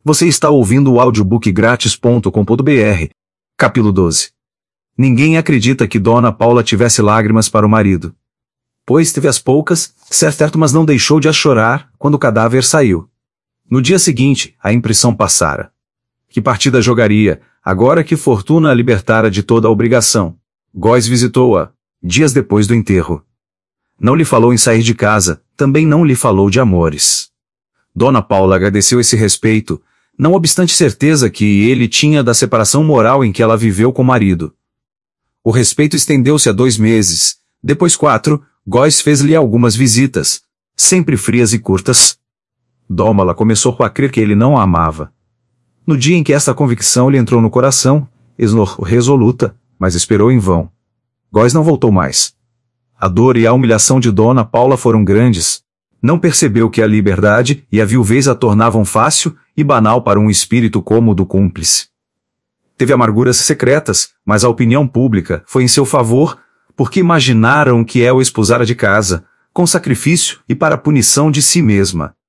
Você está ouvindo o audiobookgratis.com.br. Capítulo 12. Ninguém acredita que Dona Paula tivesse lágrimas para o marido. Pois teve as poucas, certo, mas não deixou de as chorar, quando o cadáver saiu. No dia seguinte, a impressão passara. Que partida jogaria, agora que Fortuna a libertara de toda a obrigação? Góis visitou-a, dias depois do enterro. Não lhe falou em sair de casa, também não lhe falou de amores. Dona Paula agradeceu esse respeito, não obstante certeza que ele tinha da separação moral em que ela viveu com o marido. O respeito estendeu-se a 2 meses, depois 4, Góis fez-lhe algumas visitas, sempre frias e curtas. Dômala começou a crer que ele não a amava. No dia em que esta convicção lhe entrou no coração, esmorou resoluta, mas esperou em vão. Góis não voltou mais. A dor e a humilhação de Dona Paula foram grandes. Não percebeu que a liberdade e a viuvez a tornavam fácil e banal para um espírito como o do cúmplice. Teve amarguras secretas, mas a opinião pública foi em seu favor, porque imaginaram que ela o expulsara de casa, com sacrifício e para a punição de si mesma.